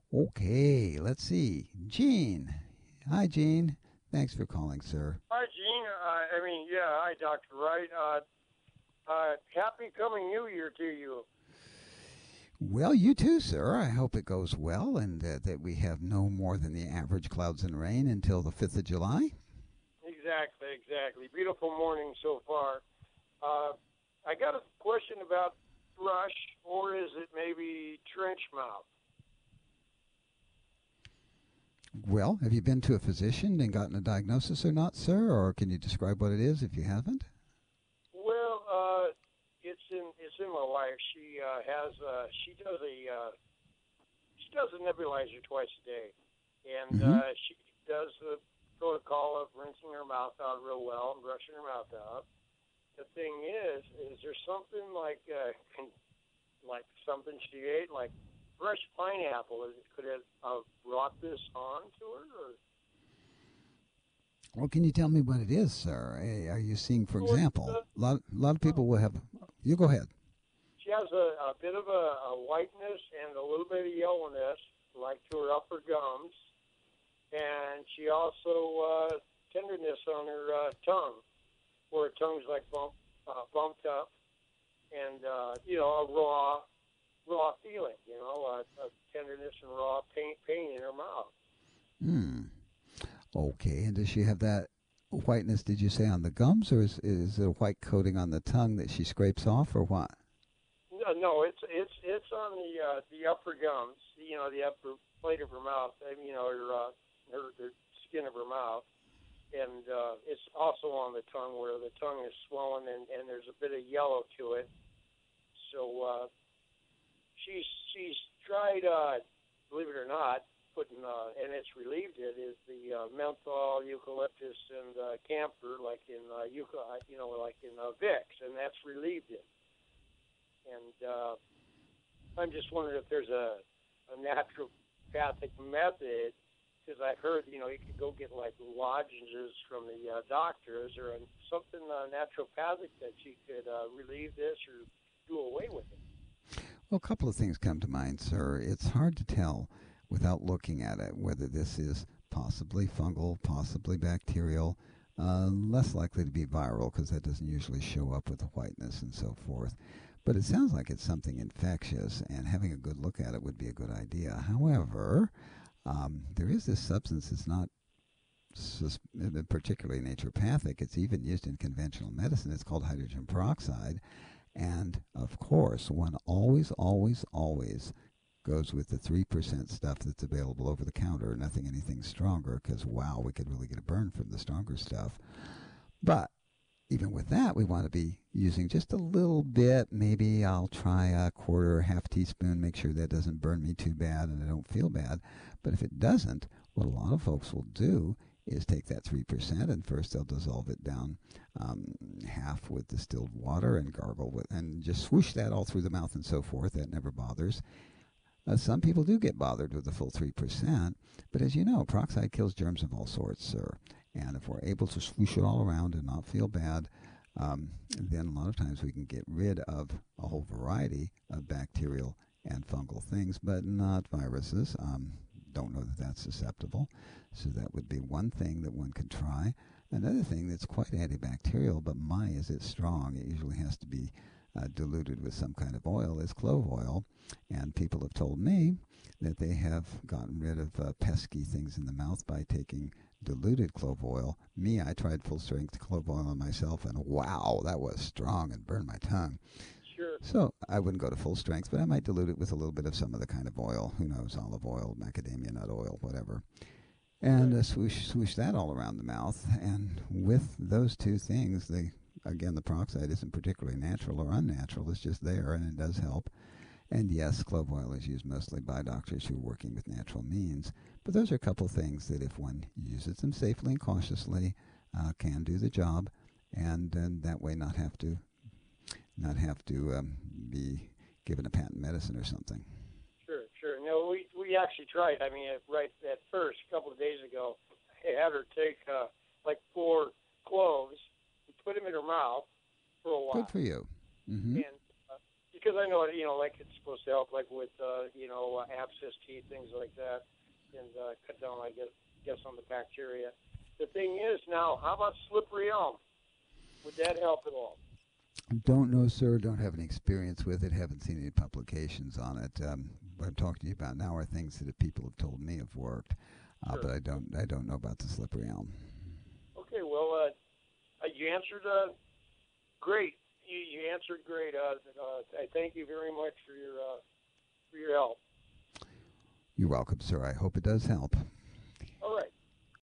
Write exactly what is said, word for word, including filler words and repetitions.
Okay, let's see. Gene. Hi, Gene. Thanks for calling, sir. Hi, Gene. Uh, I mean, yeah, hi, Doctor Wright. Uh, uh, happy coming New Year to you. Well, you too, sir. I hope it goes well and uh, that we have no more than the average clouds and rain until the fifth of July. Exactly, exactly. Beautiful morning so far. Uh, I got a question about thrush, or is it maybe trench mouth? Well, have you been to a physician and gotten a diagnosis or not, sir? Or can you describe what it is if you haven't? Well, uh, it's in it's in my wife. She uh, has uh, she does a uh, she does a nebulizer twice a day, and Mm-hmm. uh, she does the protocol of rinsing her mouth out real well and brushing her mouth out. The thing is, is there something like uh, con- like something she ate, like fresh pineapple? Is, could it have brought this on to her? Or, Well, can you tell me what it is, sir? Eh, Are you seeing, for well, it's, example, uh, a lot, a lot of well, people will have. You go ahead. she has a, a bit of a, a whiteness and a little bit of yellowness, like to her upper gums, and she also uh, tenderness on her uh, tongue, where her tongue's like bump, uh, bumped up, and uh, you know, a raw, raw feeling, you know, uh, of tenderness and raw pain, pain in her mouth. Hmm. Okay, and does she have that whiteness, did you say, on the gums, or is, is it a white coating on the tongue that she scrapes off, or what? No, no, it's it's it's on the uh, the upper gums, you know, the upper plate of her mouth, I mean, you know, her, uh, her the skin of her mouth, and uh, it's also on the tongue where the tongue is swollen and, and there's a bit of yellow to it. So uh, she's she's tried, uh, believe it or not, putting uh, and it's relieved it is the uh, menthol, eucalyptus, and uh, camphor, like in uh, euca, you know, like in uh, Vicks, and that's relieved it. And uh, I'm just wondering if there's a, a naturopathic method, because I've heard, you know, you could go get like lozenges from the uh, doctor. Is there a, something uh, naturopathic that you could uh, relieve this or do away with it? Well, a couple of things come to mind, sir. It's hard to tell without looking at it whether this is possibly fungal, possibly bacterial, uh, less likely to be viral because that doesn't usually show up with the whiteness and so forth. But it sounds like it's something infectious, and having a good look at it would be a good idea. However, um, there is this substance that's not sus- particularly naturopathic. It's even used in conventional medicine. It's called hydrogen peroxide. And of course, one always, always, always goes with the three percent stuff that's available over the counter, nothing anything stronger, because wow, we could really get a burn from the stronger stuff. But even with that, we want to be using just a little bit. Maybe I'll try a quarter, half teaspoon, make sure that doesn't burn me too bad and I don't feel bad. But if it doesn't, what a lot of folks will do is take that three percent and first they'll dissolve it down um, half with distilled water and gargle with, and just swoosh that all through the mouth and so forth. That never bothers. Uh, some people do get bothered with the full three percent, but as you know, peroxide kills germs of all sorts, sir. And if we're able to swoosh it all around and not feel bad, um, then a lot of times we can get rid of a whole variety of bacterial and fungal things, but not viruses. Um, don't know that that's susceptible. So that would be one thing that one could try. Another thing that's quite antibacterial, but my, is it strong. It usually has to be uh, diluted with some kind of oil, is clove oil. And people have told me that they have gotten rid of uh, pesky things in the mouth by taking diluted clove oil. Me, I tried full strength clove oil on myself, and wow, that was strong and burned my tongue. Sure. So I wouldn't go to full strength, but I might dilute it with a little bit of some other kind of oil. Who knows, olive oil, macadamia nut oil, whatever. And Right. uh, swoosh, swoosh that all around the mouth. And with those two things, they again, the peroxide isn't particularly natural or unnatural. It's just there, and it does help. And yes, clove oil is used mostly by doctors who are working with natural means. But those are a couple things that, if one uses them safely and cautiously, uh, can do the job, and, and that way not have to not have to um, be given a patent medicine or something. Sure, sure. No, we we actually tried. I mean, right at first, a couple of days ago, I had her take uh, like four cloves and put them in her mouth for a Good while, for you. Mm-hmm. and uh, because I know, you know, like it's supposed to help, like with uh, you know uh, abscess teeth, things like that, and uh, cut down, I guess, guess on the bacteria. The thing is now, how about slippery elm? Would that help at all? Don't know, sir. Don't have any experience with it. Haven't seen any publications on it. Um, what I'm talking to you about now are things that the people have told me have worked, uh, Sure. but I don't. I don't know about the slippery elm. Okay, well, uh, uh, you answered uh, great. You, you answered great. Uh, uh, I thank you very much for your uh, for your help. You're welcome, sir. I hope it does help.